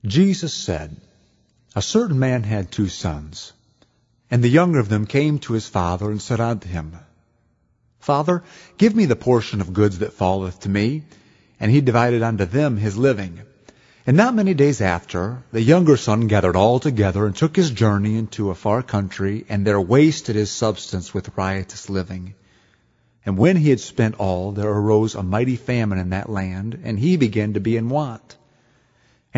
Jesus said, A certain man had 2 sons, and the younger of them came to his father, and said unto him, Father, give me the portion of goods that falleth to me. And he divided unto them his living. And not many days after, the younger son gathered all together, and took his journey into a far country, and there wasted his substance with riotous living. And when he had spent all, there arose a mighty famine in that land, and he began to be in want.